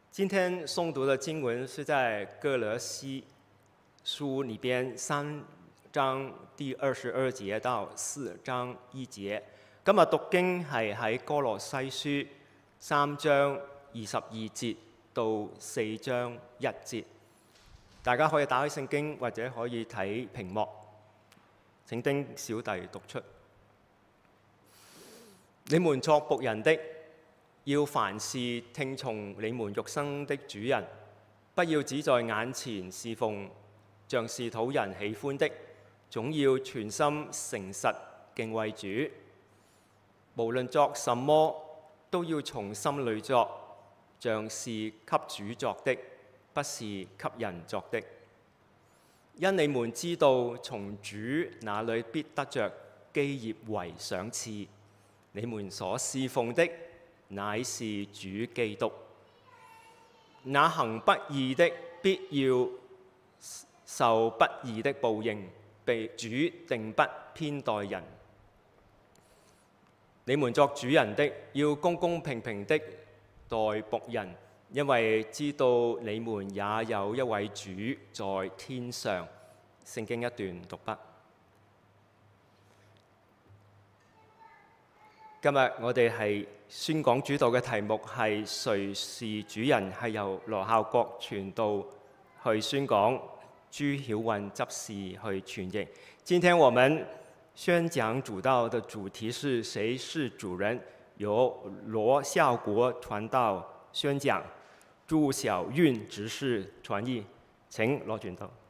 今天诵讀的經文是在歌羅西書裏邊3章第22節到4章1節。今日讀經係喺歌羅西書3章22節到4章1節。大家可以打開聖經或者可以睇屏幕。請聽小弟讀出：你們作僕人的，要凡事聽從你們肉身的主人，不要只在眼前侍奉，像是討人喜歡的，總要全心誠實敬畏主。無論作什麼，都要從心裏作，像是給主作的，不是給人作的。因你們知道，從主那裏必得着基業為賞賜。你們所侍奉的乃是主基督。那行不義的必要受不義的報應，被主定不偏待人。你們作主人的，要公公平平的待僕人，因為知道你們也有一位主在天上。聖經一段讀畢。今日我哋係宣講主道嘅題目係誰是主人，係由羅孝國傳道去宣講，朱曉雲執事去傳譯。今天我們宣講主道的主題是誰是主人，由羅孝國傳道宣講，朱曉雲執事傳譯。請羅傳道。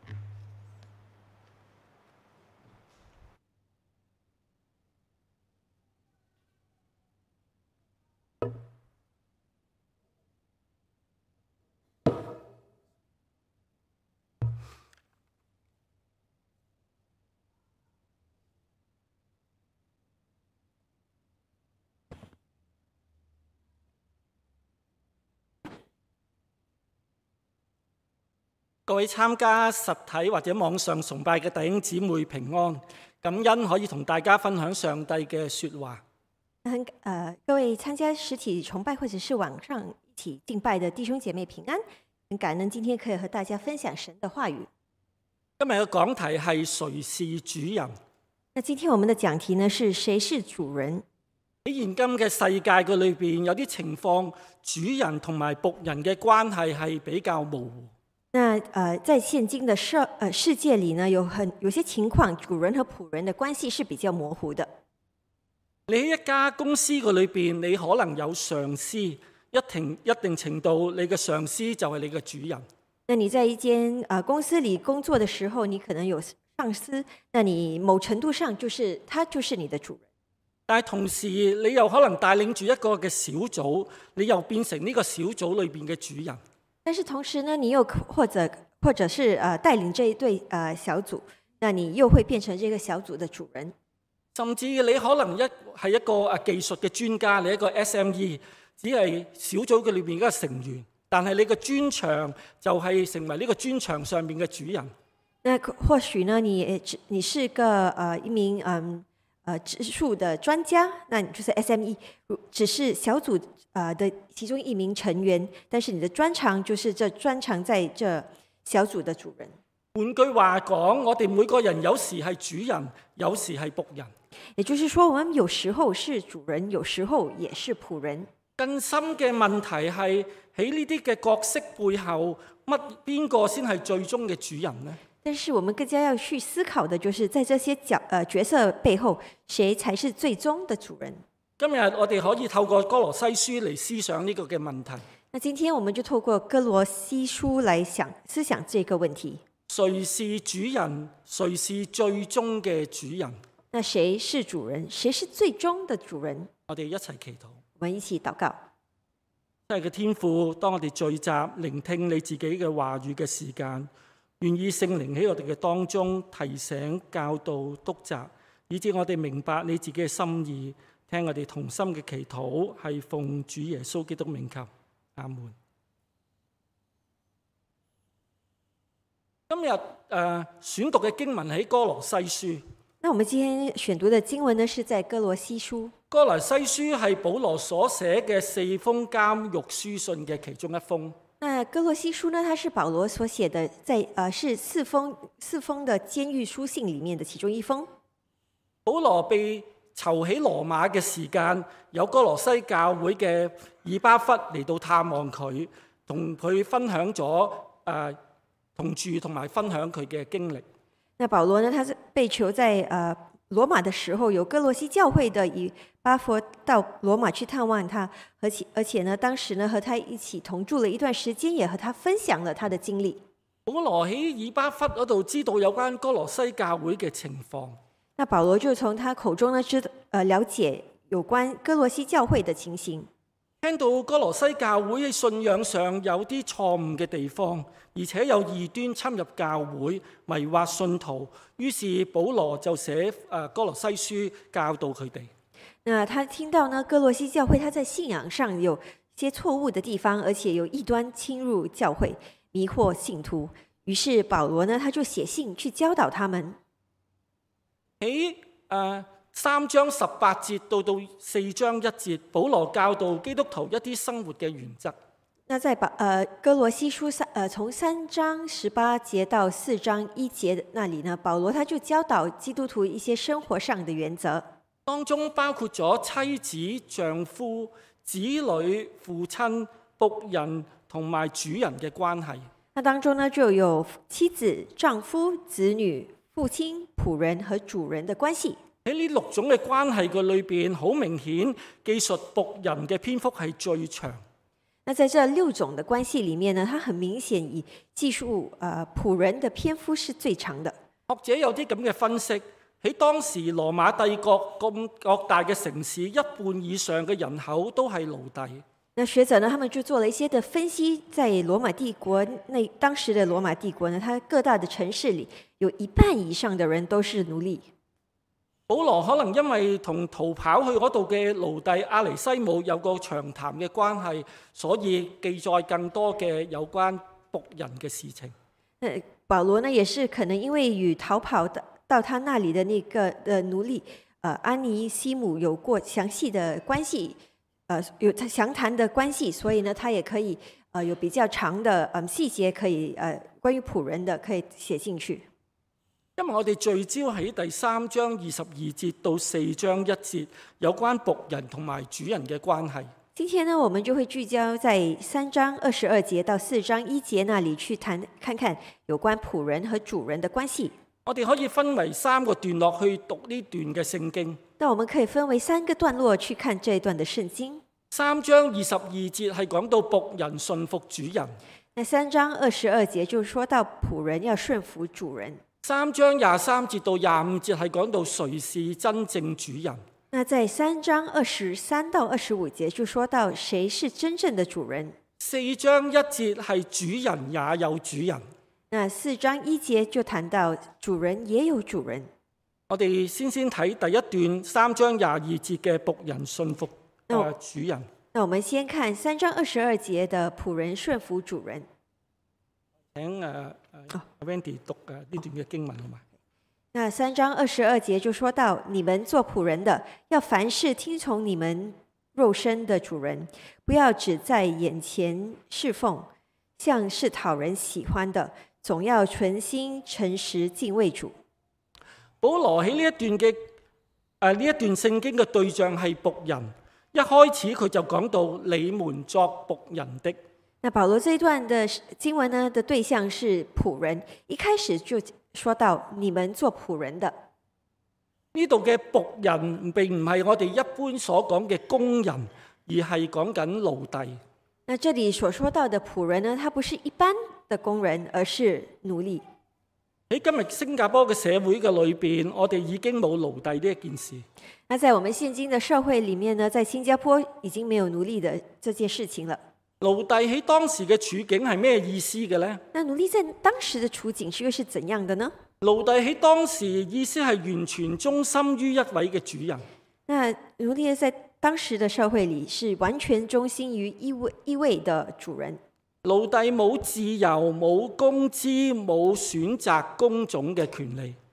各位參加實體或者網上崇拜嘅弟兄姊妹平安，感恩可以同大家分享上帝嘅說話。 各位參加實體崇拜或者是網上一起敬拜的弟兄姐妹平安，很感恩今天可以和大家分享神的話語。 今日嘅講題係誰是主人？ 那今天我們的講題呢是誰是主人？ 喺現今嘅世界嘅裏邊，有啲情況主人同埋僕人嘅關係係比較模糊。 那在現今的世界裏呢，有些情況，主人和僕人的關係是比較模糊的。 你喺一家公司嘅裏邊，你可能有上司，一定程度，你嘅上司就係你嘅主人。 那你在一間公司裏工作的時候，你可能有上司，那你某程度上他就是你的主人。 但係同時，你又可能帶領住一個嘅小組，你又變成呢個小組裏邊嘅主人。 但是同時呢，你又或者是帶領這一對小組，那你又會變成這個小組的主人。 甚至你可能係一個技術嘅專家，你一個 SME， 只係小組嘅裏邊一個成員，但係你嘅專長就係成為呢個專長上面嘅主人。 那或許呢，你是個一名技術的專家，那你就是 SME， 只是小組的其中一名成員，但是你的專長就是專長在這小組的主人。 換句話講，我哋每個人有時係主人，有時係僕人。 也就是說，我們有時候是主人，有時候也是僕人。 更深嘅問題係喺呢啲嘅角色背後，邊個先係最終嘅主人呢？ 但是我們更加要去思考的，就是在這些角色背後，誰才是最終的主人？ 今日我哋可以透過歌羅西書嚟思想呢個嘅問題。 那今天我們就透過歌羅西書來思想這個問題： 誰是主人？誰是最終嘅主人？ 那誰是主人？誰是最終的主人？ 我哋一齊祈禱。 我們一起禱告。 真係嘅天父，當我哋聚集聆聽你自己嘅話語嘅時間，願意聖靈喺我哋嘅當中提醒、教導、督責，以致我哋明白你自己嘅心意，聽我哋同心嘅祈禱，係奉主耶穌基督名求，阿門。今日選讀嘅經文喺歌羅西書。 那我們今天選讀的經文呢，是在歌羅西書。 哥羅西書係保羅所寫嘅4封監獄書信嘅其中一封。 那哥羅西書呢，它是保羅所寫的，是四封的監獄書信裡面的其中一封。 保羅被囚喺羅馬嘅時間，有哥羅西教會嘅以巴弗嚟到探望佢，同佢分享咗同住同埋分享佢嘅經歷。 那保羅呢，他是被囚在羅馬的時候，有哥羅西教會的以巴弗到羅馬去探望他，而且呢，當時呢和他一起同住了一段時間，也和他分享了他的經歷。 保羅喺以巴弗嗰度知道有關哥羅西教會嘅情況。 那保羅就從他口中呢了解有關哥羅西教會的情形， 聽到哥羅西教會喺信仰上有啲錯誤嘅地方，而且有異端侵入教會，迷惑信徒。於是保羅就寫哥羅西書教導佢哋。 那他聽到呢哥羅西教會，他在信仰上有些錯誤的地方，而且有異端侵入教會，迷惑信徒。於是保羅呢，他就寫信去教導他們。 喺3章18節到4章1節，保羅教導基督徒一啲生活嘅原則。 那在哥羅西書從3章18節到4章1節那裡呢，保羅他就教導基督徒一些生活上的原則， 當中包括咗妻子、丈夫、子女、父親、僕人同埋主人嘅關係。 那當中呢就有妻子、丈夫、子女、父親、僕人和主人的關係。 喺呢6種嘅關係嘅裏邊，好明顯記述僕人嘅篇幅係最長。 那在這6種的關係裡面呢，它很明顯以記述僕人的篇幅是最長的。 學者有啲咁嘅分析，喺當時羅馬帝國咁各大嘅城市，一半以上嘅人口都係奴隸。 那學者呢，他們就做了一些的分析，在羅馬帝國當時的羅馬帝國呢，它各大的城市裡有一半以上的人都是奴隸。 保羅可能因為同逃跑去嗰度嘅奴隸阿尼西姆有個長談嘅關係，所以記載更多嘅有關僕人嘅事情。 保羅呢，也是可能因為與逃跑到他那裡的那個奴隸阿尼西姆有過詳細的關係，有詳談的關係，所以呢，他也可以有比較長的細節可以關於僕人的可以寫進去。 因為我哋聚焦喺第3章22節到4章1節有關僕人同埋主人嘅關係。 今天呢，我們就會聚焦在3章22節到4章1節那裡去看看有關僕人和主人的關係。 我哋可以分為3個段落去讀呢段嘅聖經。 那我們可以分為3個段落去看這一段的聖經。 3章22節係講到僕人順服主人。 那3章22節就說到僕人要順服主人。 3章23節到25節係講到誰是真正主人。 那在3章23到25節就說到誰是真正的主人。 4章1節係主人也有主人。 那4章1節就談到主人也有主人。 我哋先睇第一段3章22節嘅僕人順服主人。 那我們先看3章22節的僕人順服主人。 請Wendy 讀呢段嘅經文好嗎？ 那3章22節就說到，你們做僕人的，要凡事聽從你們肉身的主人，不要只在眼前侍奉，像是討人喜歡的，總要存心誠實敬畏主。 保羅喺呢一段聖經嘅對象係僕人，一開始佢就講到你們作僕人的。 那保羅這一段的經文呢的對象是僕人，一開始就說到你們做僕人的。 呢度嘅僕人並唔係我哋一般所講嘅工人，而係講緊奴隸。 那這裡所說到的僕人呢，他不是一般的工人，而是奴隸。 喺今日新加坡嘅社會嘅裏邊，我哋已經冇奴隸呢一件事。 那在我們現今的社會裡面呢，在新加坡已經沒有奴隸的這件事情了。 奴隸喺當時嘅處境係咩意思嘅呢？ 那奴隸在當時的處境又是怎樣的呢？ 奴隸喺當時意思係完全忠心於一位嘅主人。 那奴隸在當時的社會裡是完全忠心於一位的主人。 奴隸冇自由、冇工資、冇選擇工種嘅權利。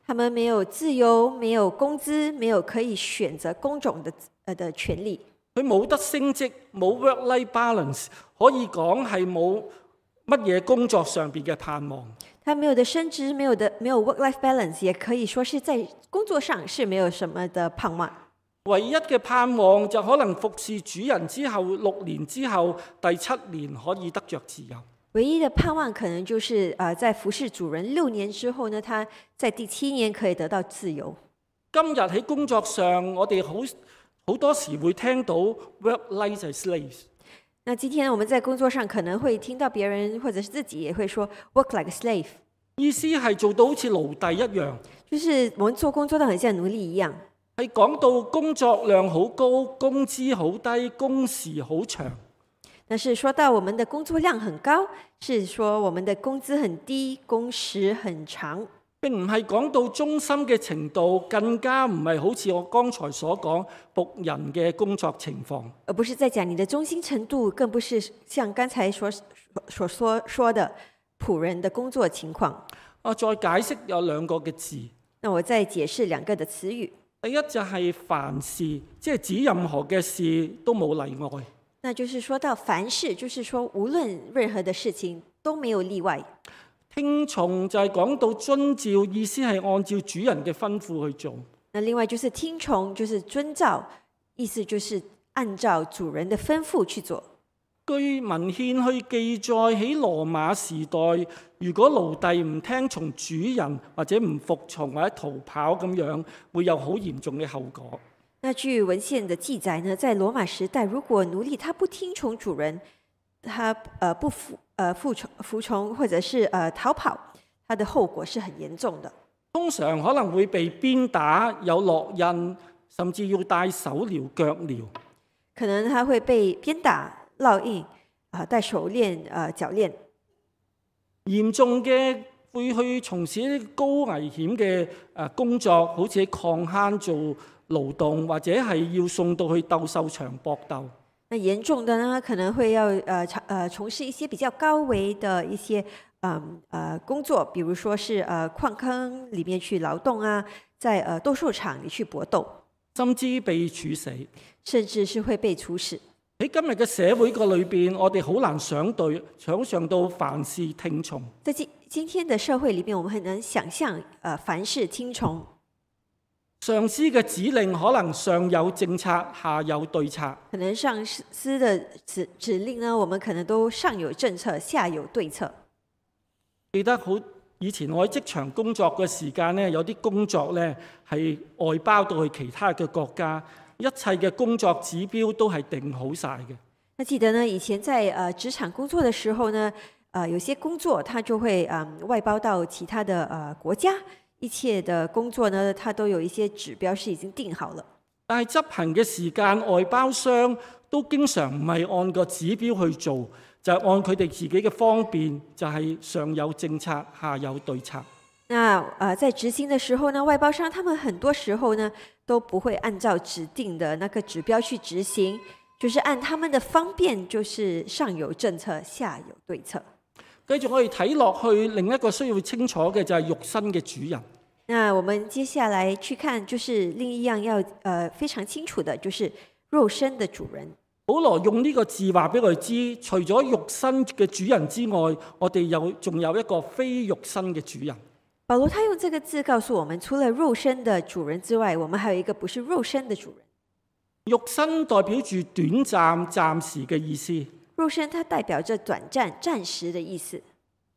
他們沒有自由，沒有工資，沒有可以選擇工種的權利。 佢冇得升職，冇 work-life balance，可以講係冇乜嘢工作上邊嘅盼望。 他沒有的升職，沒有 work-life balance，也可以說是在工作上是沒有什麼的盼望。 唯一嘅盼望就可能服侍主人之後6年之後，第7年可以得着自由。 唯一的盼望可能就是在服侍主人6年之後呢，他在第7年可以得到自由。 今日喺工作上，我哋好多時會聽到 work like a slave。 那今天我們在工作上可能會聽到別人或者是自己也會說 work like a slave， 意思係做到好似奴隸一樣， 就是我們做工作都很像奴隸一樣。 係講到工作量好高，工資好低，工時好長。 但是說到我們的工作量很高，是說我們的工資很低，工時很長。 並唔係講到忠心嘅程度，更加唔係好似我剛才所講僕人嘅工作情況。 而不是在講你的忠心程度，更不是像剛才所說的僕人的工作情況。 我再解釋有2個嘅字。 那我再解釋2個的詞語。 第一就係凡事，即係指任何嘅事都冇例外。 那就是說到凡事，就是說無論任何的事情都沒有例外。 聽從就係講到遵照，意思係按照主人嘅吩咐去做。 那另外就是聽從，就是遵照，意思就是按照主人的吩咐去做。 據文獻去記載，喺羅馬時代，如果奴隸唔聽從主人或者唔服從或者逃跑咁樣，會有好嚴重嘅後果。 那據文獻的記載呢，在羅馬時代，如果奴隸他不聽從主人，他不服從或者是逃跑，他的後果是很嚴重的。 通常可能會被鞭打，有烙印，甚至要戴手鐐腳鐐。 可能他會被鞭打、烙印戴手鏈、腳鏈。 嚴重嘅會去從事一啲高危險嘅工作，好似喺礦坑做勞動，或者係要送到去鬥獸場搏鬥。 那嚴重的呢，可能會要從事一些比較高危的一些工作，比如說是礦坑裡面去勞動啊，在鬥獸場裡去搏鬥， 甚至被處死， 甚至是會被處死。 喺今日嘅社會個裏邊，我哋好難想象到凡事聽從。 在今天的社會裡面，我們很難想象凡事聽從。 上司嘅指令可能上有政策，下有對策。 可能上司的指令呢，我們可能都上有政策，下有對策。 記得好以前我喺職場工作嘅時間呢，有啲工作呢係外包到去其他嘅國家，一切嘅工作指標都係定好晒嘅。 那記得呢，以前在職場工作的時候呢，有些工作它就會外包到其他的國家。一切的工作呢，它都有一些指標是已經定好了。 但係執行嘅時間，外包商都經常唔係按個指標去做，就係按佢哋自己嘅方便，就係上有政策，下有對策。 那在執行的時候呢，外包商他們很多時候呢都不會按照指定的那個指標去執行，就是按他們的方便，就是上有政策，下有對策。 繼續我哋睇落去，另一個需要清楚嘅就係肉身嘅主人。 那我們接下來去看，就是另一樣要非常清楚的，就是肉身的主人。 保羅用呢個字話俾我哋知，除咗肉身嘅主人之外，我哋仲有一個非肉身嘅主人。 保羅他用這個字告訴我們，除了肉身的主人之外，我們還有一個不是肉身的主人。 肉身代表住短暫、暫時嘅意思。 肉身它代表着短暫、暫時的意思。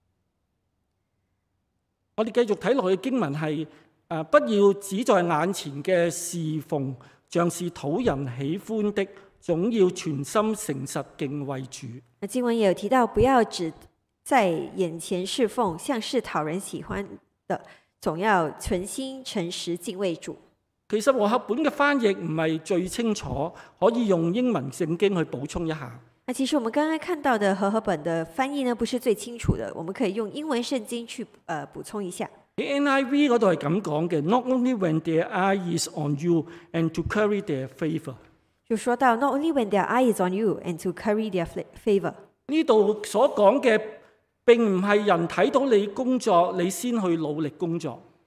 我哋繼續睇落去經文係不要只在眼前嘅侍奉，像是討人喜歡的，總要全心誠實敬畏主。 那經文也有提到，不要只在眼前侍奉，像是討人喜歡的，總要存心誠實敬畏主。 其實和合本嘅翻譯唔係最清楚，可以用英文聖經去補充一下。 那其實我們剛剛看到的和合本的翻譯呢，不是最清楚的，我們可以用英文聖經去補充一下。 喺 NIV 嗰度係咁講嘅 ，Not only when their eye is on you and to curry their favor。 就說到 Not only when their eye is on you and to curry their favor。 呢度所講嘅並唔係人睇到你工作，你先去努力工作。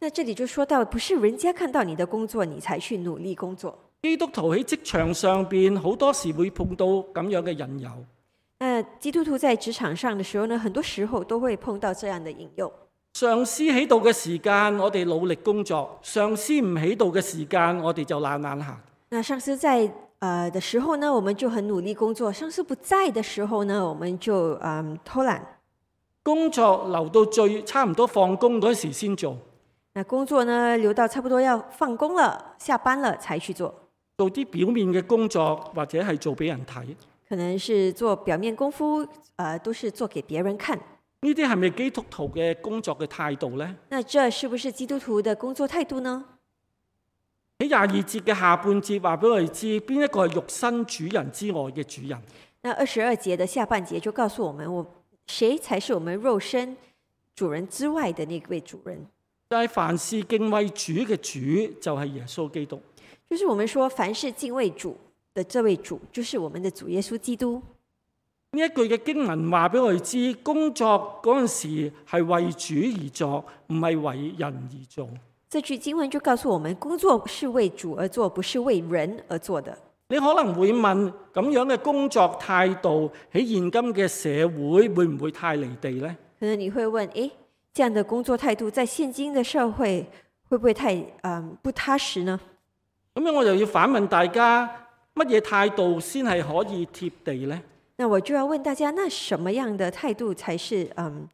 那這裡就說到，不是人家看到你的工作，你才去努力工作。 基督徒喺職場上邊好多時會碰到咁樣嘅引誘。 那基督徒在職場上的時候呢，很多時候都會碰到這樣的引誘。 上司喺度嘅時間，我哋努力工作；上司唔喺度嘅時間，我哋就懶懶行。 那上司在的時候呢，我們就很努力工作；上司不在的時候呢，我們就偷懶。 工作留到差唔多放工嗰時先做。 那工作呢，留到差不多要放工了、下班了才去做。 做啲表面嘅工作，或者係做俾人睇。 可能是做表面功夫，都是做給別人看。 呢啲係咪基督徒嘅工作嘅態度呢？ 那這是不是基督徒的工作態度呢？ 喺22節嘅下半節話俾我哋知，邊一個係肉身主人之外嘅主人？ 那22節的下半節就告訴我們，誰才是我們肉身主人之外的那位主人？ 就係凡事敬畏主嘅主，就係耶穌基督。 就是我們說，凡事敬畏主的這位主，就是我們的主耶穌基督。 呢一句嘅經文話俾我哋知，工作嗰陣時係為主而作，唔係為人而做。 這句經文就告訴我們，工作是為主而做，不是為人而做的。 你可能會問，咁樣嘅工作態度喺現今嘅社會會唔會太離地呢？ 可能你會問，這樣的工作態度在現今的社會會不會太不踏實呢？ 咁樣我就要反問大家，乜嘢態度先係可以貼地呢？ 那我就要問大家，那什麼樣的態度才是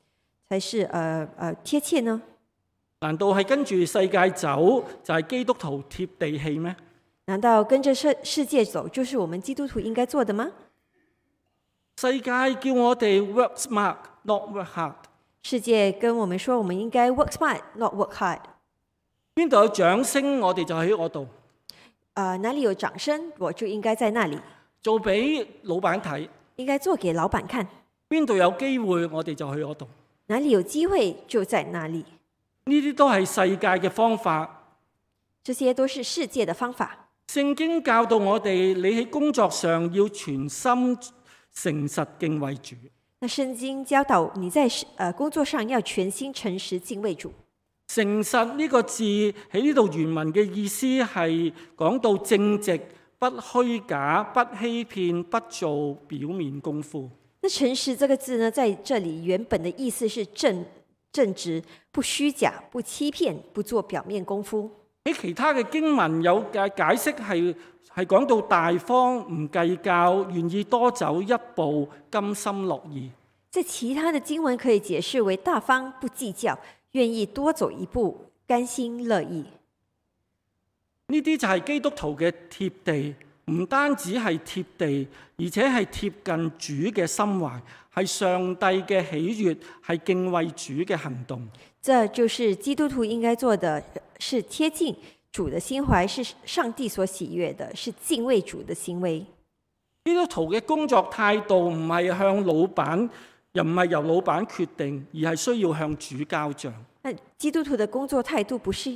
貼切呢？ 難道係跟住世界走就係基督徒貼地氣咩？ 難道跟着世界走就是我們基督徒應該做的嗎？ 世界叫我哋 work smart not work hard。 世界跟我們說，我們應該 work smart not work hard。 邊度有掌聲，我哋就喺嗰度。 哪裡有掌聲，我就應該在那裡做俾老闆睇。 應該做給老闆看。 邊度有機會，我哋就去嗰度。 哪裡有機會，就在哪裡。 呢啲都係世界嘅方法。 這些都是世界的方法。 聖經教導我哋，你喺工作上要全心誠實敬畏主。 那聖經教導你在工作上要全心誠實敬畏主。 誠實呢個字喺呢度原文嘅意思係講到正直、不虛假、不欺騙、不做表面功夫。 那誠實這個字呢，在這裡原本的意思是正直、不虛假、不欺騙、不做表面功夫。 喺其他嘅經文有嘅解釋係講到大方、唔計較、願意多走一步、甘心樂意。 在其他的經文可以解釋為大方、不計較、願意多走一步、甘心樂意。 呢啲就係基督徒嘅貼地，唔單止係貼地，而且係貼近主嘅心懷，係上帝嘅喜悅，係敬畏主嘅行動。 這就是基督徒應該做的，是貼近主的心懷，是上帝所喜悅的，是敬畏主的行為。 基督徒嘅工作態度唔係向老闆，又唔係由老闆決定，而係需要向主交賬。 基督徒的工作態度不是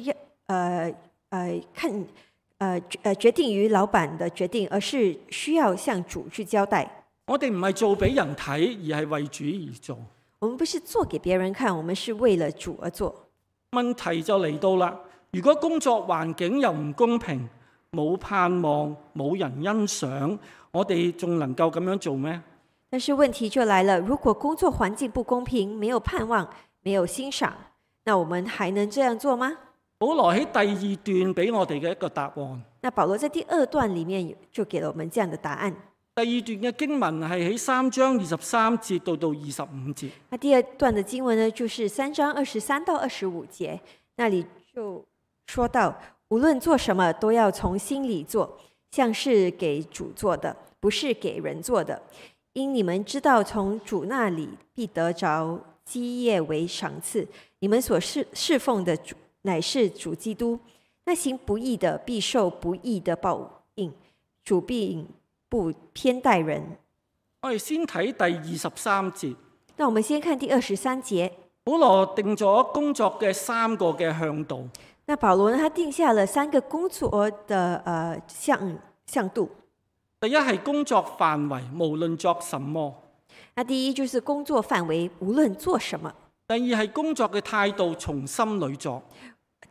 決定於老闆的決定，而是需要向主去交代。 我哋唔係做俾人睇，而係為主而做。 我們不是做給別人看，我們是為了主而做。 問題就嚟到啦，如果工作環境又唔公平，冇盼望，冇人欣賞，我哋仲能夠咁樣做咩？ 但是問題就來了，如果工作環境不公平，沒有盼望，沒有欣賞，那我們還能這樣做嗎？ 保羅喺第二段俾我哋嘅一個答案。 那保羅在第二段裡面就給了我們這樣的答案。 第二段嘅經文係喺3章23節到25節。 那第二段的經文呢，就是3章23到25節，那裡就說到，無論做什麼都要從心裡做，像是給主做的，不是給人做的。因你們知道從主那裡必得着基業為賞賜，你們所侍奉的主乃是主基督。那行不義的必受不義的報應，主必不偏待人。 我哋先睇第23節。 那我們先看第23節。 保羅定咗工作嘅3個嘅向度。 那保羅呢，他定下了3個工作的向度。 第一係工作範圍，無論作什麼。 那第一就是工作範圍，無論做什麼。 第二係工作嘅態度，從心裏做。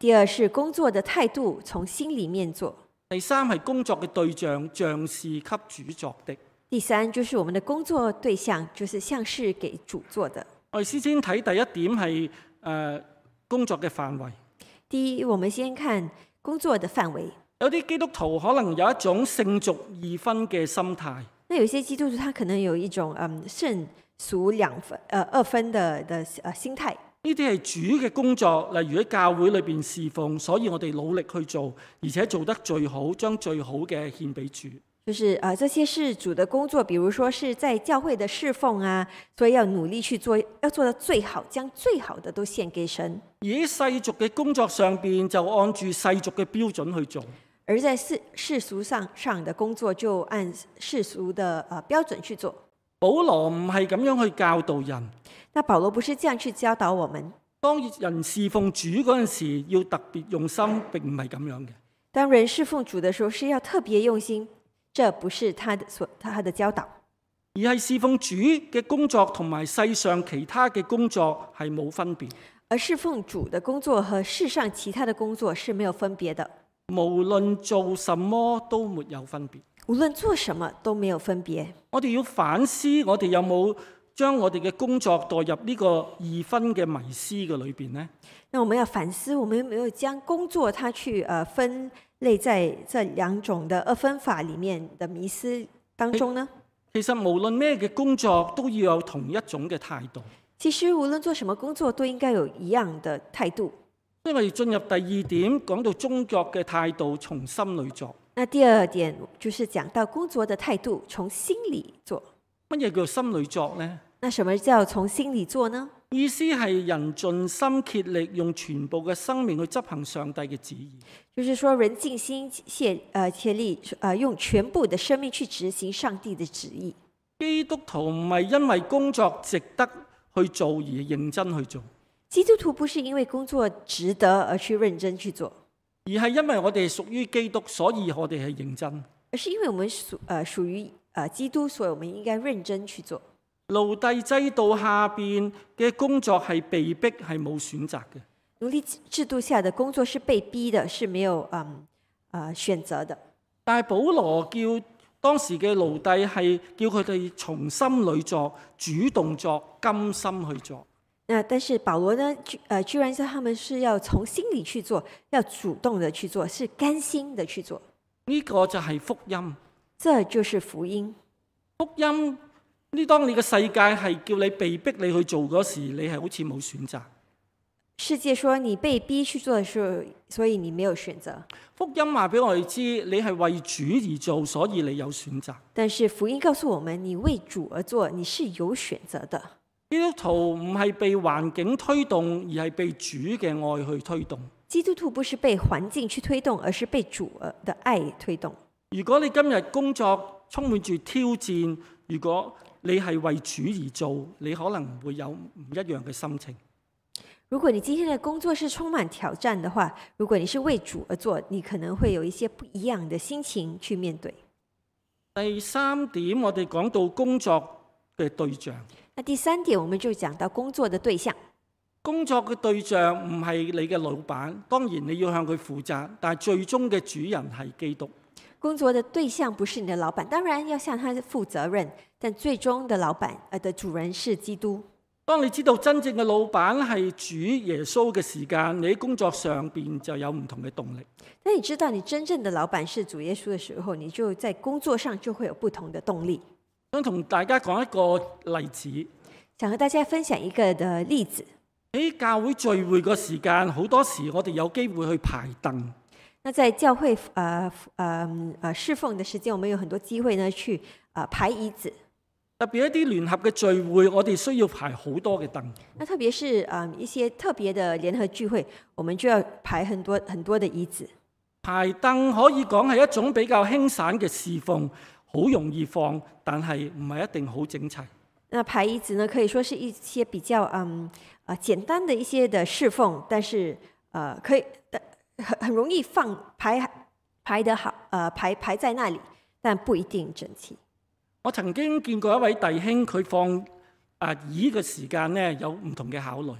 第二是工作的態度，從心裡面做。 第三係工作嘅對象，像是給主作的。 第三就是我們的工作對象，就是像是給主做的。 我哋先睇第一點係工作嘅範圍。 第一，我們先看工作的範圍。 有啲基督徒可能有一種聖俗二分嘅心態。 那有些基督徒他可能有一種聖俗二分的心態。 呢啲係主嘅工作，例如喺教會裏邊侍奉，所以我哋努力去做，而且做得最好，將最好嘅獻俾主。 就是這些是主的工作，比如說是在教會的侍奉啊，所以要努力去做，要做得最好，將最好的都獻給神。 而喺世俗嘅工作上邊，就按住世俗嘅標準去做。 而在世俗上的工作，就按世俗的標準去做。 保羅唔係咁樣去教導人。 那保羅不是這樣去教導我們。 當人侍奉主嗰陣時，要特別用心，並唔係咁樣嘅。 當人侍奉主的時候，是要特別用心，這不是他的教導， 而係侍奉主嘅工作同埋世上其他嘅工作係冇分別。 而侍奉主的工作和世上其他的工作是沒有分別的。 無論做什麼都沒有分別。 無論做什麼都沒有分別。 我哋要反思，我哋有冇將我哋嘅工作墮入呢個二分嘅迷思嘅裏邊呢？ 那我們要反思，我們有沒有將工作它去分類在這兩種的二分法裡面的迷思當中呢？ 其實無論咩嘅工作都要有同一種嘅態度。 其實無論做什麼工作都應該有一樣的態度。 所以我哋進入第二點，講到工作嘅態度從心裡作。 那第二點就是講到工作的態度從心裡做。 乜嘢叫心裡作呢？ 那什麼叫從心裡做呢？ 意思係人盡心竭力，用全部嘅生命去執行上帝嘅旨意。 就是說人盡心竭力，用全部的生命去執行上帝的旨意。 基督徒唔係因為工作值得去做而認真去做。 基督徒不是因為工作值得而去認真去做， 而係因為我哋屬於基督，所以我哋係認真。 而是因為我們屬於基督，所以我們應該認真去做。 奴隸制度下邊嘅工作係被逼，係冇選擇嘅。 奴隸制度下的工作是被逼的，是沒有選擇的。 但係保羅叫當時嘅奴隸係叫佢哋從心裡作，主動作，甘心去做。 但是保羅呢，居然說他們是要從心裡去做，要主動的去做，是甘心的去做。 呢個就係福音。 這就是福音。 福音呢，當你嘅世界係叫你被逼你去做嗰時，你係好似冇選擇。 世界說你被逼去做的時候，所以你沒有選擇。 福音話俾我哋知，你係為主而做，所以你有選擇。 但是福音告訴我們，你為主而做，你是有選擇的。 基督徒唔係被環境推動，而係被主嘅愛去推動。 基督徒不是被環境去推動，而是被主的愛推動。 如果你今日工作充滿住挑戰，如果你係為主而做，你可能會有唔一樣嘅心情。 如果你今天的工作是充滿挑戰的話，如果你是為主而做，你可能會有一些不一樣的心情去面對。 第三點，我哋講到工作嘅對象。 那第三點，我們就講到工作的對象。 工作嘅對象唔係你嘅老闆，當然你要向佢負責，但係最終嘅主人係基督。 工作的對象不是你的老闆，當然要向他負責任，但最終的老闆的主人是基督。 當你知道真正嘅老闆係主耶穌嘅時間，你喺工作上邊就有唔同嘅動力。 當你知道你真正的老闆是主耶穌的時候，你就在工作上就會有不同的動力。 想同大家講一個例子， 想和大家分享一個的例子。 喺教會聚會嘅時間，好多時我哋有機會去排凳。 那在教會侍奉的時間，我們有很多機會呢去排椅子。 特別一啲聯合嘅聚會，我哋需要排好多嘅凳。 那特別是一些特別的聯合聚會，我們就要排很多很多的椅子。 排凳可以講係一種比較輕散嘅侍奉，好容易放，但係唔係一定好整齊。 那排椅子呢，可以說是一些比較簡單的一些的侍奉，但是可以很容易排得好，排在那裡，但不一定整齊。 我曾經見過一位弟兄，佢放椅嘅時間呢有唔同嘅考慮。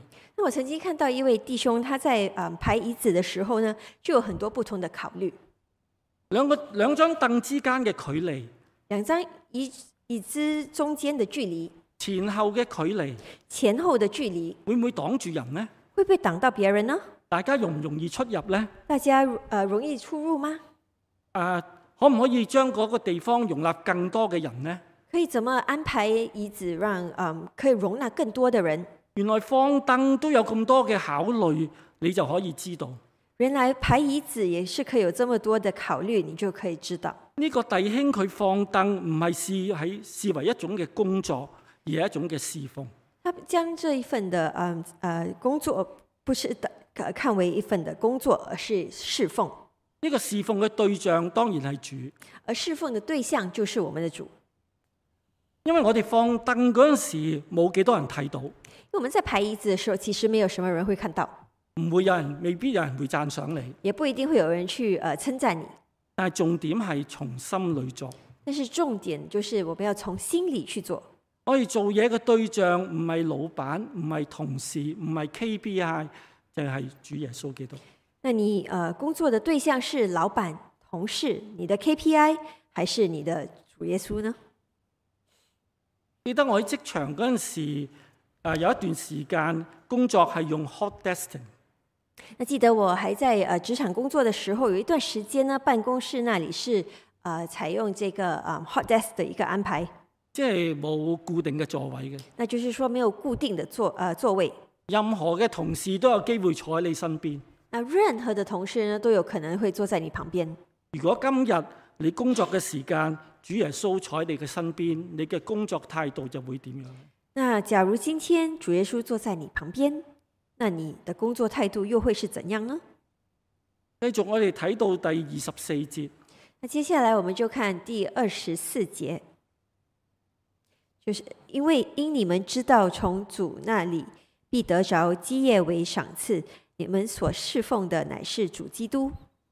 那我曾經看到一位弟兄，他在排椅子的時候呢，就有很多不同的考慮。 兩張凳之間嘅距離， 兩張椅子中間的距離， 前後嘅距離， 前後的距離， 會唔會擋住人呢？ 會不會擋到別人呢？ 大家容唔容易出入呢？ 大家容易出入嗎？ 可唔可以將嗰個地方容納更多嘅人呢？ 可以怎麼安排椅子讓可以容納更多的人？ 原來放凳都有咁多嘅考慮，你就可以知道。 原來排椅子也是可以有這麼多的考慮，你就可以知道。 呢個弟兄佢放凳唔係視為一種嘅工作，而係一種嘅侍奉。 他將這一份的工作不是看為一份的工作，而是侍奉。 呢個侍奉嘅對象當然係主， 而侍奉的對象就是我們的主。 因為我哋放凳嗰陣時冇幾多人睇到。 因為我們在排椅子的時候，其實沒有什麼人會看到， 未必有人會讚賞你， 也不一定會有人去稱讚你。 但係重點係從心裏做。 但是重點就是我們要從心裏去做。 我哋做嘢嘅對象唔係老闆，唔係同事，唔係 KPI， 就係主耶穌基督。 那你工作的對象是老闆、同事，你的 KPI 還是你的主耶穌呢？ 記得我喺職場嗰陣時，有一段時間工作係用 hot desking。 那記得我還在職場工作的時候，有一段時間呢，辦公室那裡是採用這個hot desk 的一個安排， 即係冇固定嘅座位嘅。 那就是說沒有固定的座位， 任何嘅同事都有機會坐喺你身邊。 那任何的同事呢，都有可能會坐在你旁邊。 如果今日你工作嘅時間，主耶穌坐喺你嘅身邊，你嘅工作態度就會點樣？ 那假如今天主耶穌坐在你旁邊，那你的工作態度又會是怎樣呢？ 繼續我哋睇到第24節。 那接下來我們就看第24節，就是因你們知道從主那裡必得着基業為賞賜，你們所侍奉的乃是主基督。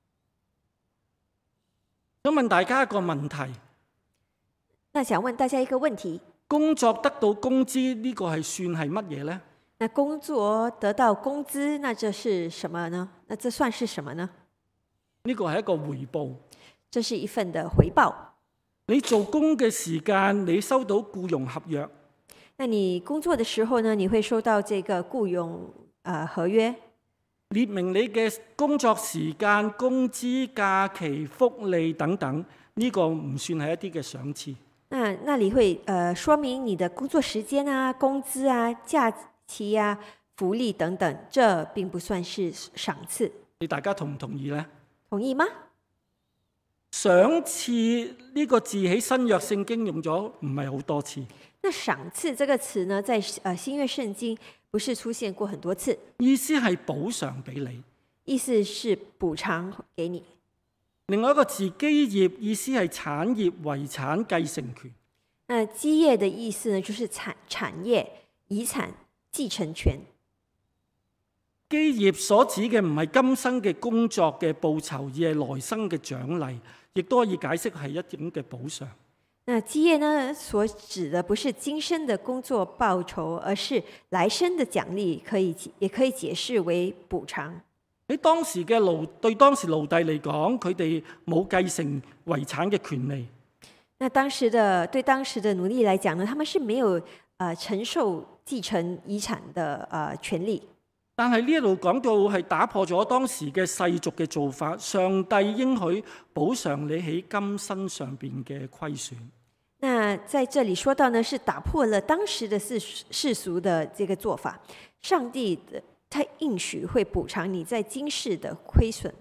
想問大家一個問題。 那想問大家一個問題： 工作得到工資呢個係算係乜嘢呢？ 那工作得到工資，那這是什麼呢？那這算是什麼呢？ 呢個係一個回報。 這是一份的回報。 你做工嘅時間，你收到僱傭合約。 那你工作的時候呢，你會收到這個僱傭合約， 列明你嘅工作時間、工資、假期、福利等等，呢個唔算係一啲嘅賞賜。 那裡會說明你的工作時間啊、工資啊、假期啊、福利等等，這並不算是賞賜。 你大家同唔同意呢？ 同意嗎？ 賞賜呢個字喺新約聖經用咗唔係好多次。 那賞賜這個詞呢，在新約聖經不是出現過很多次， 意思係補償俾你， 意思是補償給你。 另外一個字基業，意思係產業、遺產、繼承權。 那基業的意思呢，就是產業、遺產、繼承權。 基業所指嘅唔係今生嘅工作嘅報酬，而係來生嘅獎勵，亦都可以解釋係一種嘅補償。 那基業呢，所指的不是今生的工作報酬，而是來生的獎勵，也可以解釋為補償。 喺當時嘅對當時奴隸嚟講，佢哋冇繼承遺產嘅權利。 那對當時的奴隸來講呢，他們是沒有承受繼承遺產的權利。 但係呢一度講到係打破咗當時嘅世俗嘅做法，上帝應許補償你喺今生上邊嘅虧損。 那在這裡說到呢，是打破了當時的世俗的這個做法，上帝的他應許會補償你在今世的虧損。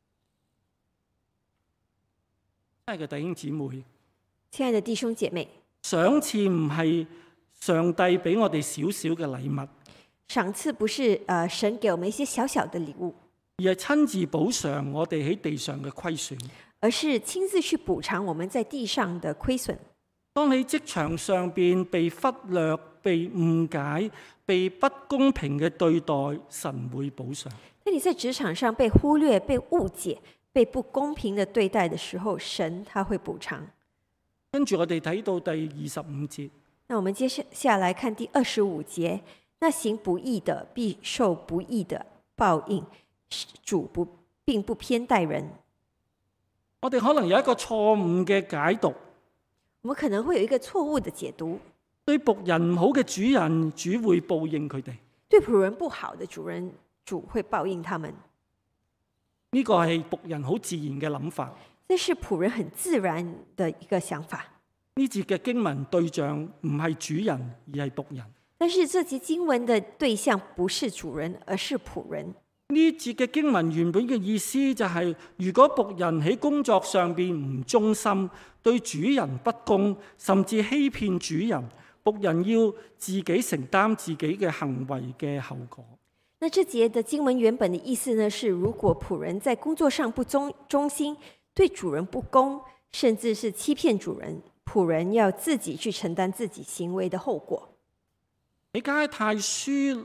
親愛嘅弟兄姊妹， 親愛的弟兄姐妹， 賞賜唔係上帝俾我哋少少嘅禮物， 賞賜不是神給我們一些小小的禮物， 而係親自補償我哋喺地上嘅虧損， 而是親自去補償我們在地上的虧損。 當你職場上邊被忽略、被誤解、被不公平嘅對待，神會補償。 當你在職場上被忽略、被誤解、被不公平的對待的時候，神他會補償。 跟住我哋睇到第25節。 那我們接下來看第25節， 那行不義的必受不義的報應，主並不偏待人。 我哋可能有一個錯誤嘅解讀， 我們可能會有一個錯誤的解讀， 對僕人唔好嘅主人，主會報應佢哋。 對僕人不好的主人，主會報應他們。 呢個係僕人好自然嘅諗法。 這是僕人很自然的一個想法。 呢節嘅經文對象唔係主人，而係僕人。 但是這節經文的對象不是主人，而是僕人。 呢節嘅經文原本嘅意思就係，如果僕人喺工作上邊唔忠心，對主人不公，甚至欺騙主人，僕人要自己承擔自己嘅行為嘅後果。 那這節的經文原本的意思呢，是如果僕人在工作上不忠心，對主人不公，甚至是欺騙主人，僕人要自己去承擔自己行為的後果。 喺加拉太書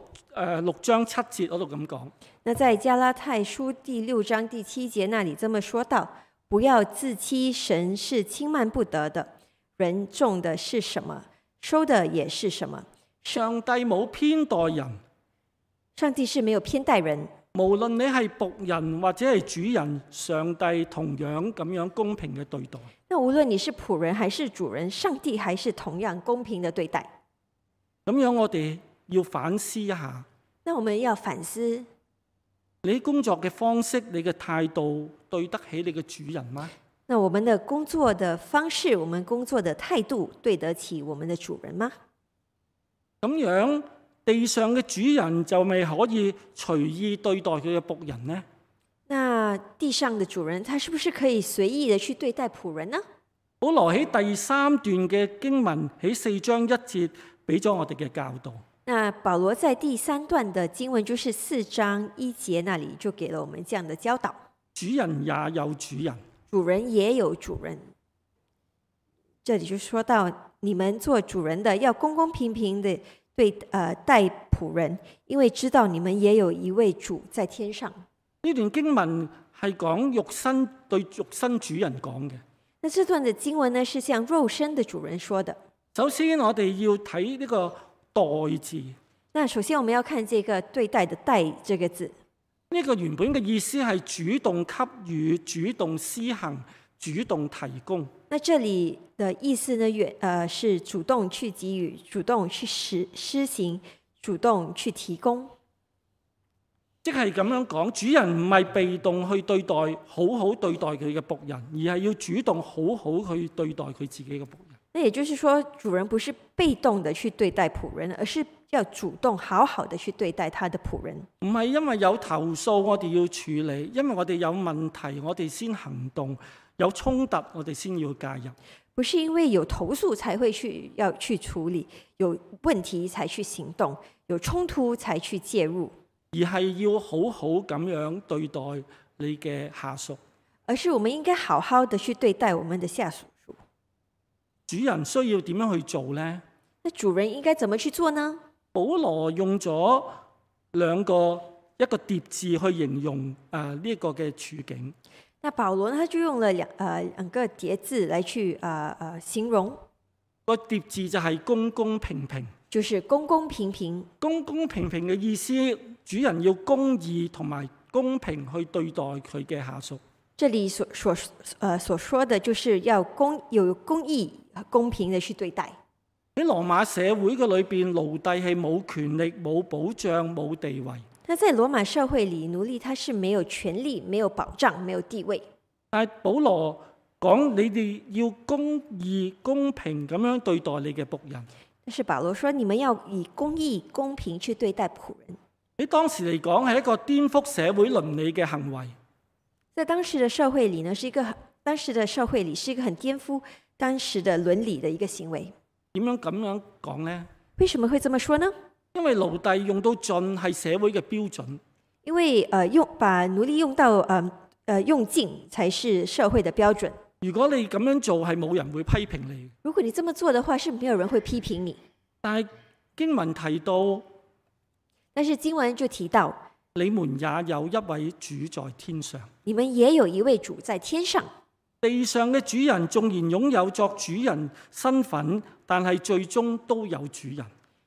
6章7節嗰度咁講。 那在加拉太書第6章第7節那裡這麼說道：不要自欺，神是輕慢不得的。人種的是什麼，收的也是什麼。 上帝冇偏待人， 上帝是沒有偏待人。 無論你係僕人或者係主人，上帝同樣咁樣公平嘅對待。 那無論你是僕人還是主人，上帝還是同樣公平的對待。 咁樣我哋要反思一下。 那我們要反思， 你工作嘅方式，你嘅態度對得起你嘅主人嗎？ 那我們的工作的方式，我們工作的態度對得起我們的主人嗎？ 咁樣地上嘅主人就咪可以隨意對待佢嘅僕人呢？ 那地上的主人，他是不是可以隨意的去對待僕人呢？ 保羅喺第3段嘅經文喺4章1節俾咗我哋嘅教導。 那保羅在第3段的經文，就是4章1節那裡，就給了我們這樣的教導： 主人也有主人， 主人也有主人。這裡就說到，你們做主人的要公公平平的待僕人，因為知道你們也有一位主在天上。 呢段經文係講肉身對肉身主人講嘅。 那這段的經文呢，是向肉身的主人說的。 首先我哋要睇呢個待字。 那首先我們要看這個對待的待這個字。 呢個原本嘅意思係主動給予、主動施行、主動提供。 那這裡的意思呢，是主動去給予、主動去施行、主動去提供。 即係咁樣講，主人唔係被動去對待、好好對待佢嘅僕人，而係要主動好好去對待佢自己嘅僕人。 那也就是說，主人不是被動的去對待僕人，而是要主動好好的去對待他的僕人。 唔係因為有投訴我哋要處理，因為我哋有問題我哋先行動，有衝突我哋先要介入。 不是因為有投訴才會要去處理，有問題才去行動，有衝突才去介入， 而係要好好咁樣對待你嘅下屬。 而是我們應該好好的去對待我們的下屬。 主人需要點樣去做呢？ 那主人應該怎麼去做呢？ 保羅用咗一個疊字去形容呢個嘅處境。 那保羅呢，他就用了兩個疊字來去形容。 個疊字就係公公平平， 就是公公平平。 公公平平嘅意思，主人要公義同埋公平去對待佢嘅下屬。 這裡所說的就是要有公義、公平的去對待。 喺羅馬社會嘅裏邊，奴隸係冇權力、冇保障、冇地位。 那在羅馬社會裡，奴隸他是沒有權利、沒有保障、沒有地位。 但係保羅講，你哋要公義、公平咁樣對待你嘅僕人。 但是保羅說，你們要以公義、公平去對待僕人。 喺當時嚟講，係一個顛覆社會倫理嘅行為。 在當時的社會裡呢，是一個很顛覆當時的倫理的一個行為。 點樣咁樣講呢？ 為什麼會這麼說呢？ 因為奴隸用到盡係社會嘅標準。 因為把奴隸用到用盡才是社會的標準。 如果你咁樣做，係冇人會批評你。 如果你這麼做的話，是沒有人會批評你。 但係經文提到， 但是經文就提到， 你們也有一位主在天上。 你們也有一位主在天上。 地上嘅主人縱然擁有作主人身份，但係最終都有主人。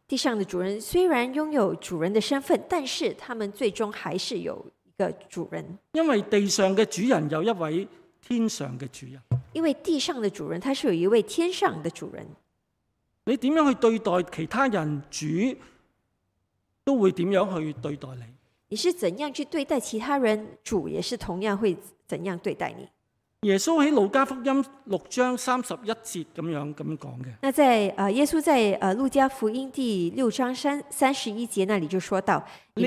地上的主人雖然擁有主人的身份，但是他們最終還是有一個主人。 因為地上嘅主人有一位天上嘅主人。 因為地上的主人，他是有一位天上的主人。 你點樣去對待其他人，主都會點樣去對待你。 你是怎樣去對待其他人，主也是同樣會怎樣對待你。 耶穌喺路加福音6章31節咁講嘅。 那在耶穌在路加福音第6章31節那裡就說到，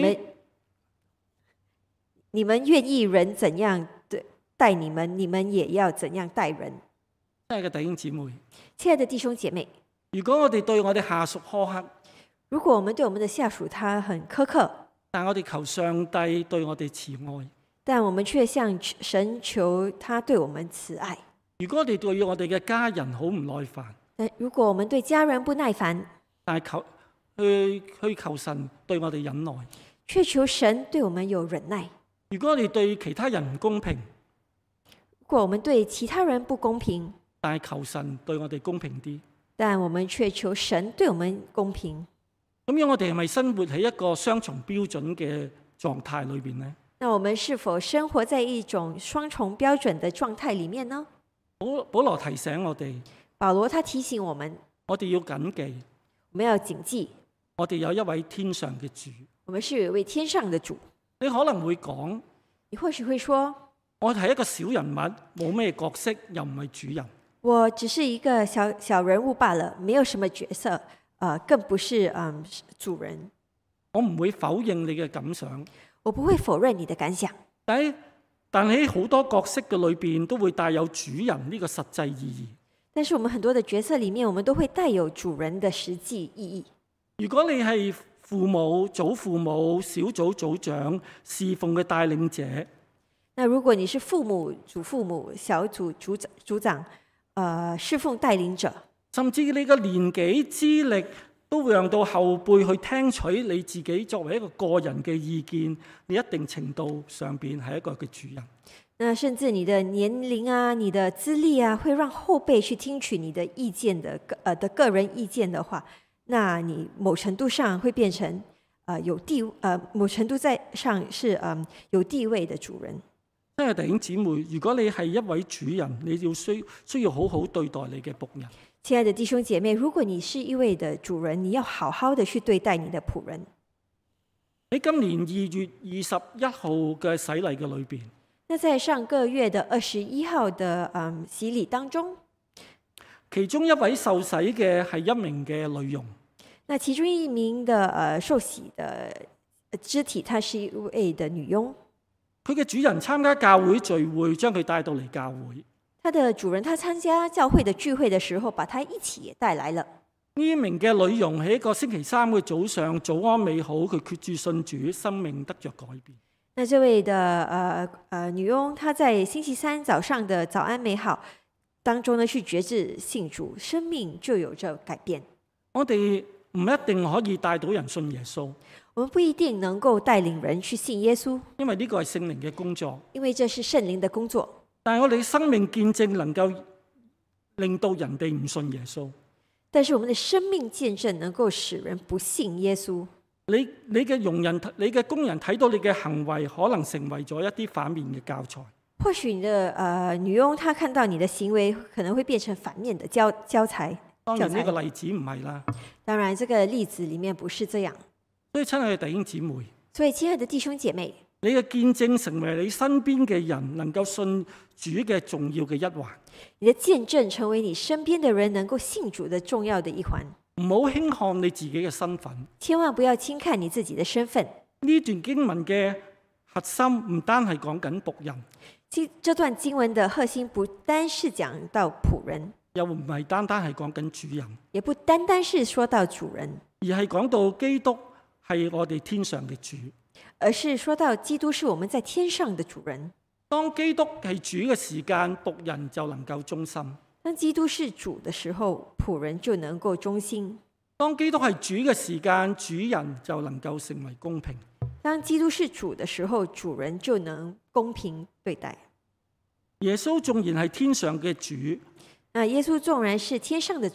你們願意人怎樣待你們，你們也要怎樣待人。 親愛嘅弟兄姊妹， 親愛的弟兄姐妹， 如果我哋對我哋下屬苛刻， 如果我們對我們的下屬他很苛刻， 但我哋求上帝對我哋慈愛， 但我們卻向神求他對我們慈愛。 如果我哋對我哋嘅家人好唔耐煩， 但如果我們對家人不耐煩， 但係去求神對我哋忍耐， 卻求神對我們有忍耐。 如果我哋對其他人唔公平， 如果我們對其他人不公平， 但係求神對我哋公平啲， 但我們卻求神對我們公平， 咁樣我哋係咪生活喺一個雙重標準嘅狀態裏邊呢？ 那我們是否生活在一種雙重標準的狀態裡面呢？ 保羅提醒我哋， 保羅他提醒我們， 我哋要謹記， 我們要謹記， 我哋有一位天上嘅主。 我們是有一位天上的主。 你可能會講， 你或許會說， 我係一個小人物，冇咩角色，又唔係主人。 我只是一個小人物罷了，沒有什麼角色，更不是主人。 我唔會否認你嘅感想， 我不會否認你的感想。 但喺好多角色嘅裏邊，都會帶有主人呢個實際意義。 但是我們很多的角色裡面，我們都會帶有主人的實際意義。如果你係父母、祖父母、小組組長、侍奉嘅帶領者， 那如果你是父母、祖父母、小組組長、侍奉帶領者， 甚至你嘅年紀資歷，都會讓到後輩去聽取你自己作為一個人嘅意見，你一定程度上邊係一個嘅主人。 那甚至你的年齡啊、你的資歷啊，會讓後輩去聽取你的意見的個人意見的話，那你某程度上會變成某程度上是有地位的主人。 親愛的弟兄姊妹，如果你係一位主人，你要需要好好對待你嘅僕人。 親愛的弟兄姐妹，如果你是一位的主人，你要好好的去對待你的僕人。 喺今年2月21號嘅洗禮嘅裏邊， 那在上個月的21號的洗禮當中， 其中一位受洗嘅係一名嘅女傭。 那其中一名的受洗的肢體，她是一位的女傭。 佢嘅主人參加教會聚會，將佢帶到嚟教會。 他的主人，他參加教會的聚會的時候，把他一起也帶來了。 呢名嘅女傭喺一個星期三嘅早上，早安美好，佢決志信主，生命得着改變。 那這位的女傭，她在星期三早上的早安美好當中呢，去決志信主，生命就有着改變。 我哋唔一定可以帶到人信耶穌， 我們不一定能夠帶領人去信耶穌， 因為呢個係聖靈嘅工作。 因為這是聖靈的工作。 但係我哋生命見證能夠令到人哋唔信耶穌。 但是我們的生命見證能夠使人不信耶穌。 你嘅傭人、你嘅工人睇到你嘅行為，可能成為咗一啲反面嘅教材。 或許你的女傭，她看到你的行為，可能會變成反面的教材。 當然呢個例子唔係啦。 當然，這個例子裡面不是這樣。 所以親愛的弟兄姊妹， 所以親愛的弟兄姐妹， 你嘅見證成為你身邊嘅人能夠信主嘅重要嘅一環。 你的見證成為你身邊的人能夠信主的重要的一環。 唔好輕看你自己嘅身份， 千萬不要輕看你自己的身份。 呢段經文嘅核心唔單係講緊僕人， 這段經文的核心不單是講到僕人， 又唔係單單係講緊主人， 也不單單是說到主人， 而係講到基督係我哋天上嘅主， 而是說到基督是我們在天上的主人。 當基督係主嘅時間，僕人就能夠忠心。 當基督是主的時候，僕人就能夠忠心。 當基督係主嘅時間，主人就能夠成為公平。 當基督是主的時候，主人就能公平對待。 耶穌縱然係天上嘅主， 那耶穌縱然是天上的主，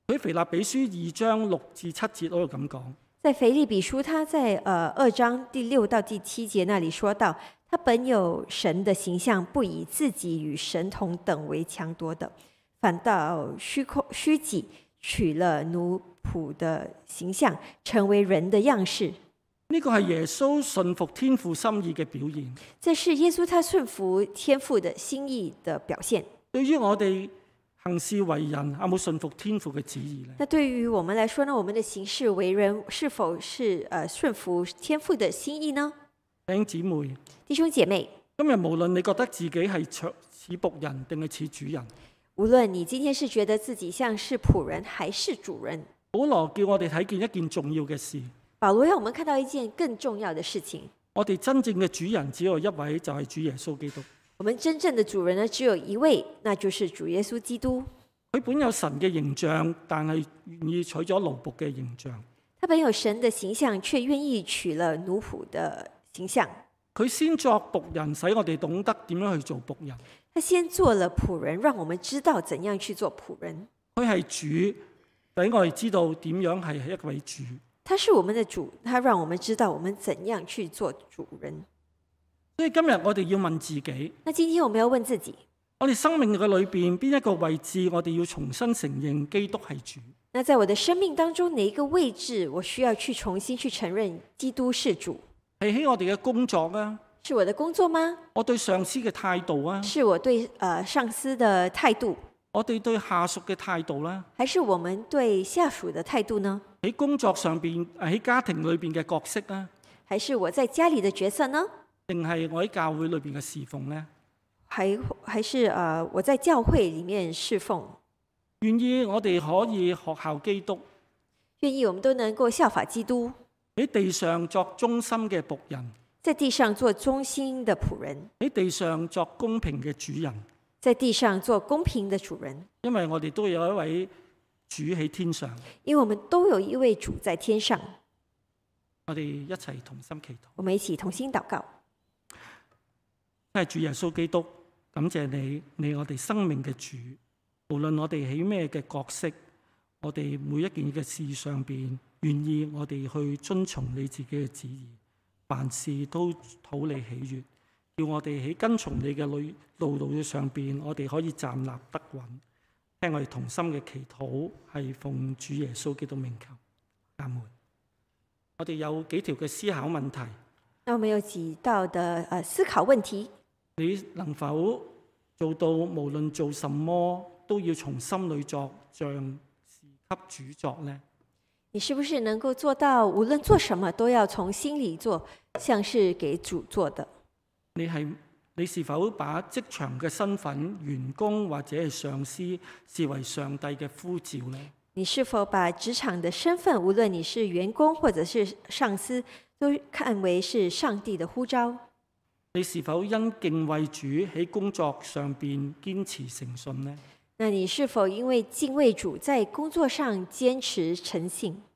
佢腓立比書2章6至7節嗰度咁講。 在腓立比書，他在2章第6到第7節那裡說到，他本有神的形象，不以自己與神同等為強奪的，反倒虛己，取了奴僕的形象，成為人的樣式。 呢個係耶穌順服天父心意嘅表現。 這是耶穌他順服天父的心意的表現。 對於我哋行事為人，有冇順服天父嘅旨意呢？ 那對於我們來說呢，我們的行事為人是否是順服天父的心意呢？ 弟兄姊妹， 弟兄姐妹， 今日無論你覺得自己係似僕人定係似主人， 無論你今天是覺得自己像是僕人還是主人， 保羅叫我哋睇見一件重要嘅事。 保羅讓我們看到一件更重要的事情。 我哋真正嘅主人只有一位，就係主耶穌基督。 我們真正的主人呢，只有一位，那就是主耶穌基督。 佢本有神嘅形象，但係願意取咗奴僕嘅形象。 他本有神的形象，卻願意取了奴僕的形象。 佢先作僕人，使我哋懂得點樣去做僕人。 他先做了僕人，讓我們知道怎樣去做僕人。 佢係主，俾我哋知道點樣係一位主。 他是我們的主，他讓我們知道我們怎樣去做主人。 所以今日我哋要問自己， 那今天我們要問自己， 我哋生命嘅裏邊邊一個位置，我哋要重新承認基督係主。 那在我的生命當中，哪一個位置我需要去重新去承認基督是主？ 係喺我哋嘅工作啊， 是我的工作嗎？ 我對上司嘅態度啊， 是我對上司的態度？ 我哋對下屬嘅態度啦， 還是我們對下屬的態度呢？ 喺工作上邊，喺家庭裏邊嘅角色啊， 還是我在家裡的角色呢？ 定係我喺教會裏邊嘅侍奉呢？ 還是我在教會裡面侍奉？ 願意我哋可以學效基督， 願意我們都能夠效法基督， 喺地上作忠心嘅僕人， 在地上做忠心的僕人， 喺地上作公平嘅主人， 在地上做公平的主人。 因為我哋都有一位主喺天上， 因為我們都有一位主在天上。 我哋一齊同心祈禱。 我們一起同心禱告。 係主耶穌基督，感謝你，你我哋生命嘅主。無論我哋喺咩嘅角色，我哋每一件嘅事上邊，願意我哋去遵從你自己嘅旨意，凡事都討你喜悅，叫我哋喺跟從你嘅路上邊，我哋可以站立得穩。聽我哋同心嘅祈禱，係奉主耶穌基督名求，阿門。我哋有幾條嘅思考問題。 那我們有幾道的思考問題。 你能否做到無論做什麼都要從心裏作，像是給主作呢？ 你是不是能夠做到無論做什麼都要從心裏做，像是給主做的？ 你是否把職場嘅身份、員工或者係上司視為上帝嘅呼召呢？ 你是否把職場的身份，無論你是員工或者是上司，都看為是上帝的呼召？ 你是否因敬畏主喺工作上邊堅持誠信呢？ 那你是否因為敬畏主在工作上堅持誠信？